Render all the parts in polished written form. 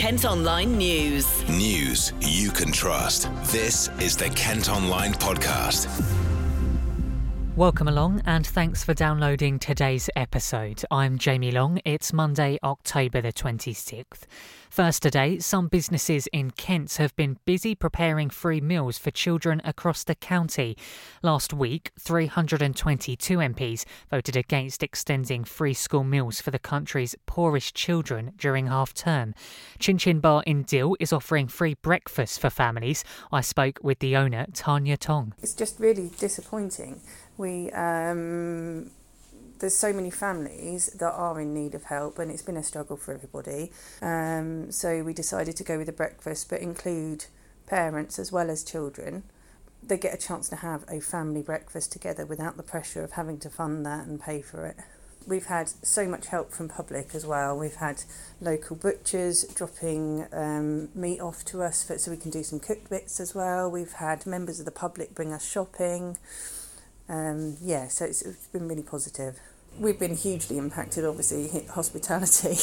Kent Online News. News you can trust. This is the Kent Online Podcast. Welcome along and thanks for downloading today's episode. I'm Jamie Long. It's Monday, October the 26th. First today, some businesses in Kent have been busy preparing free meals for children across the county. Last week, 322 MPs voted against extending free school meals for the country's poorest children during half-term. Chin Chin Bar in Dill is offering free breakfast for families. I spoke with the owner, Tanya Tong. It's just really disappointing. There's so many families that are in need of help, and it's been a struggle for everybody. So we decided to go with a breakfast, but include parents as well as children. They get a chance to have a family breakfast together without the pressure of having to fund that and pay for it. We've had so much help from public as well. We've had local butchers dropping meat off to us so we can do some cooked bits as well. We've had members of the public bring us shopping. So it's been really positive. We've been hugely impacted, obviously, hospitality.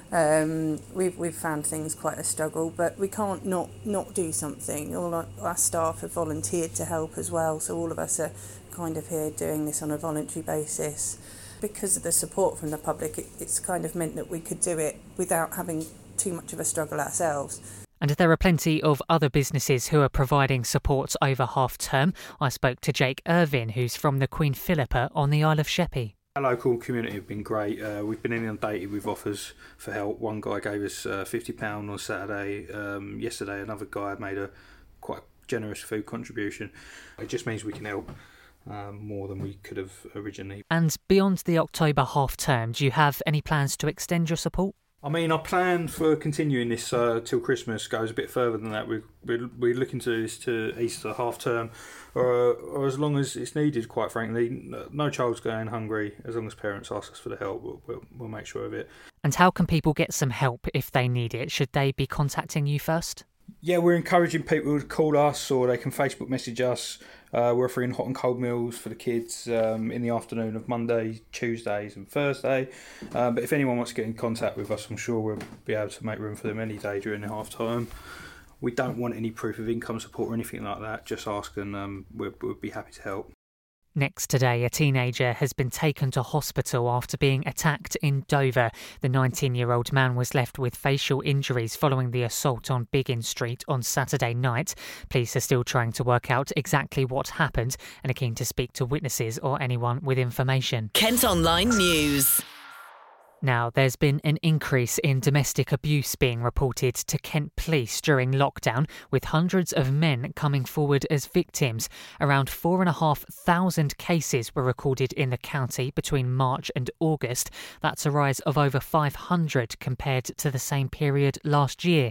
We've found things quite a struggle, but we can't not do something. All our staff have volunteered to help as well, so all of us are kind of here doing this on a voluntary basis. Because of the support from the public, it's kind of meant that we could do it without having too much of a struggle ourselves. And there are plenty of other businesses who are providing support over half-term. I spoke to Jake Irvin, who's from the Queen Philippa on the Isle of Sheppey. Our local community have been great. We've been inundated with offers for help. One guy gave us £50 on Saturday. Yesterday, another guy made a quite generous food contribution. It just means we can help more than we could have originally. And beyond the October half-term, do you have any plans to extend your support? I mean, our plan for continuing this till Christmas goes a bit further than that. We're looking to do this to Easter half term, or as long as it's needed. Quite frankly, no child's going hungry. As long as parents ask us for the help, we'll make sure of it. And how can people get some help if they need it? Should they be contacting you first? Yeah, we're encouraging people to call us, or they can Facebook message us. We're offering hot and cold meals for the kids in the afternoon of Monday, Tuesdays and Thursday. But if anyone wants to get in contact with us, I'm sure we'll be able to make room for them any day during the half time. We don't want any proof of income support or anything like that. Just ask and we'll be happy to help. Next today, a teenager has been taken to hospital after being attacked in Dover. The 19-year-old man was left with facial injuries following the assault on Biggin Street on Saturday night. Police are still trying to work out exactly what happened and are keen to speak to witnesses or anyone with information. Kent Online News. Now, there's been an increase in domestic abuse being reported to Kent Police during lockdown, with hundreds of men coming forward as victims. Around 4,500 cases were recorded in the county between March and August. That's a rise of over 500 compared to the same period last year.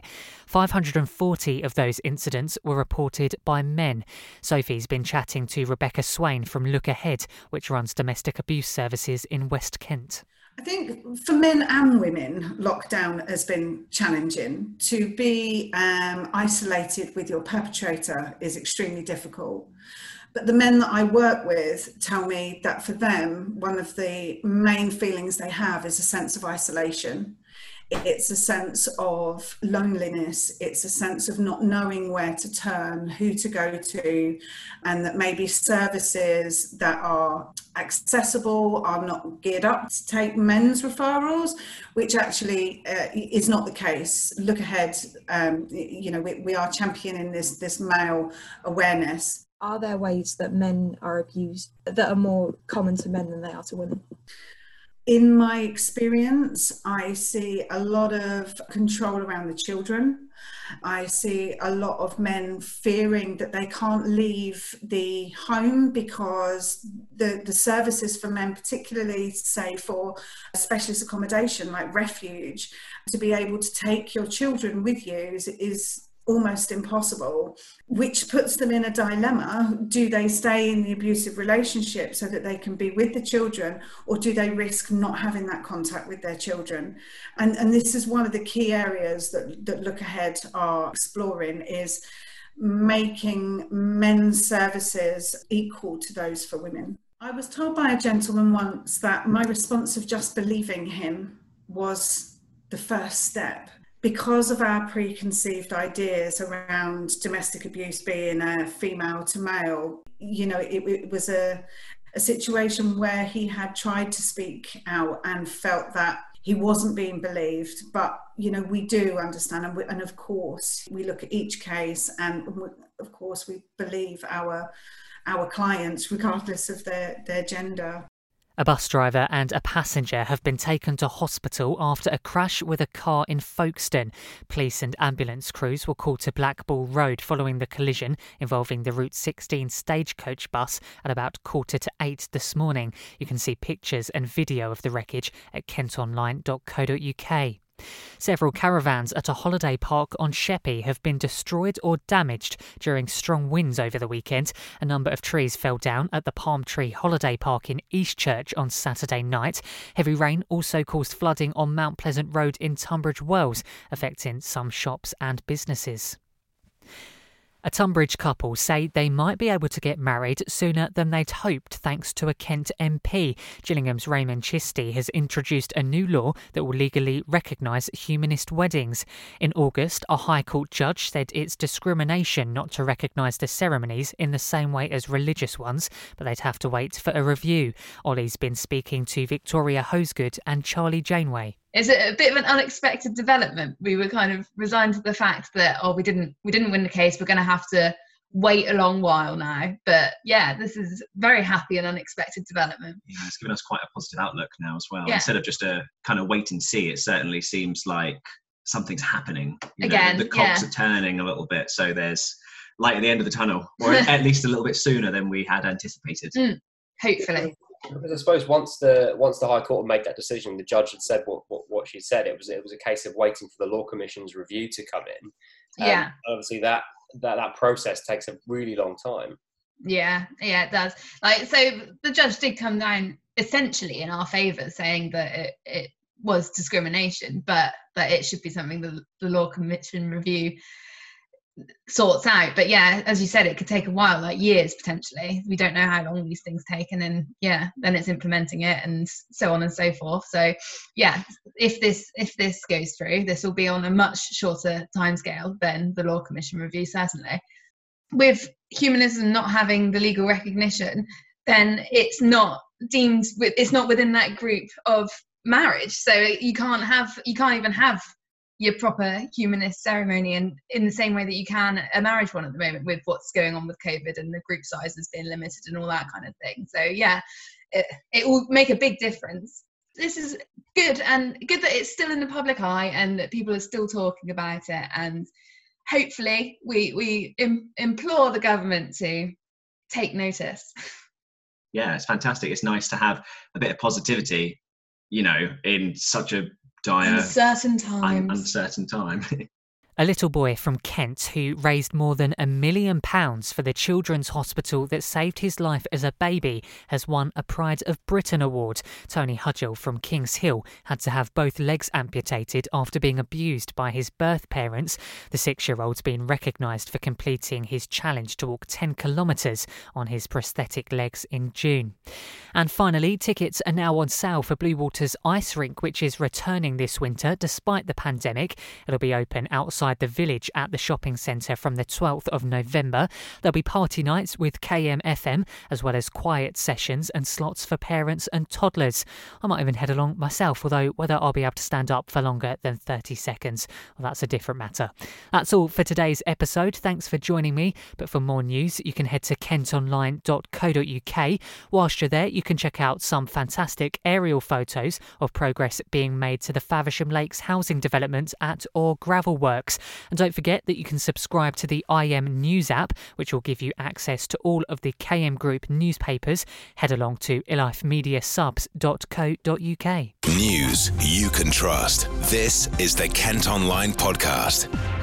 540 of those incidents were reported by men. Sophie's been chatting to Rebecca Swain from Look Ahead, which runs domestic abuse services in West Kent. I think for men and women, lockdown has been challenging. To be isolated with your perpetrator is extremely difficult. But the men that I work with tell me that for them, one of the main feelings they have is a sense of isolation. It's a sense of loneliness. It's a sense of not knowing where to turn, who to go to, and that maybe services that are accessible are not geared up to take men's referrals, which actually is not the case. Look Ahead, we are championing this male awareness. Are there ways that men are abused that are more common to men than they are to women? In my experience, I see a lot of control around the children. I see a lot of men fearing that they can't leave the home because the services for men, particularly say for specialist accommodation like refuge, to be able to take your children with you is almost impossible, which puts them in a dilemma. Do they stay in the abusive relationship so that they can be with the children, or do they risk not having that contact with their children? And this is one of the key areas that Look Ahead are exploring, is making men's services equal to those for women. I was told by a gentleman once that my response of just believing him was the first step. because of our preconceived ideas around domestic abuse being a female to male, it was a situation where he had tried to speak out and felt that he wasn't being believed. But, we do understand, and of course, we look at each case, and of course, we believe our clients, regardless of their gender. A bus driver and a passenger have been taken to hospital after a crash with a car in Folkestone. Police and ambulance crews were called to Blackball Road following the collision involving the Route 16 stagecoach bus at about 7:45 this morning. You can see pictures and video of the wreckage at kentonline.co.uk. Several caravans at a holiday park on Sheppey have been destroyed or damaged during strong winds over the weekend. A number of trees fell down at the Palm Tree Holiday Park in Eastchurch on Saturday night. Heavy rain also caused flooding on Mount Pleasant Road in Tunbridge Wells, affecting some shops and businesses. A Tunbridge couple say they might be able to get married sooner than they'd hoped thanks to a Kent MP. Gillingham's Raymond Chisty has introduced a new law that will legally recognise humanist weddings. In August, a High Court judge said it's discrimination not to recognise the ceremonies in the same way as religious ones, but they'd have to wait for a review. Ollie's been speaking to Victoria Hosegood and Charlie Janeway. Is it a bit of an unexpected development? We were kind of resigned to the fact that, we didn't win the case. We're going to have to wait a long while now. But yeah, this is very happy and unexpected development. Yeah, it's given us quite a positive outlook now as well. Yeah. Instead of just a kind of wait and see, it certainly seems like something's happening. Again, the cogs are turning a little bit. So there's light at the end of the tunnel, or at least a little bit sooner than we had anticipated. Hopefully. Because I suppose once the High Court made that decision, the judge had said what she said. It was a case of waiting for the Law Commission's review to come in. Yeah. Obviously, that process takes a really long time. Yeah, it does. So the judge did come down essentially in our favour, saying that it was discrimination, but that it should be something the Law Commission review sorts out. But yeah, as you said, it could take a while, like years potentially. We don't know how long these things take, and then it's implementing it and so on and so forth. So yeah, if this goes through, this will be on a much shorter timescale than the Law Commission review, certainly. With humanism not having the legal recognition, then it's not within that group of marriage. So you can't even have your proper humanist ceremony, and in the same way that you can a marriage one at the moment, with what's going on with COVID and the group sizes being limited and all that kind of thing. So yeah, it will make a big difference. This is good, and good that it's still in the public eye and that people are still talking about it, and hopefully we implore the government to take notice. Yeah, it's fantastic. It's nice to have a bit of positivity, in such a dire, uncertain time. A little boy from Kent who raised more than £1 million for the Children's Hospital that saved his life as a baby has won a Pride of Britain award. Tony Hudgell from Kings Hill had to have both legs amputated after being abused by his birth parents. The 6-year-old's been recognised for completing his challenge to walk 10 kilometres on his prosthetic legs in June. And finally, tickets are now on sale for Bluewater's ice rink, which is returning this winter despite the pandemic. It'll be open outside the village at the shopping centre from the 12th of November. There'll be party nights with KMFM, as well as quiet sessions and slots for parents and toddlers. I might even head along myself, although whether I'll be able to stand up for longer than 30 seconds, well, that's a different matter. That's all for today's episode. Thanks for joining me. But for more news, you can head to kentonline.co.uk. Whilst you're there, you can check out some fantastic aerial photos of progress being made to the Faversham Lakes housing development at Orr Gravel Works. And don't forget that you can subscribe to the IM News app, which will give you access to all of the KM Group newspapers. Head along to elifemediasubs.co.uk. News you can trust. This is the Kent Online Podcast.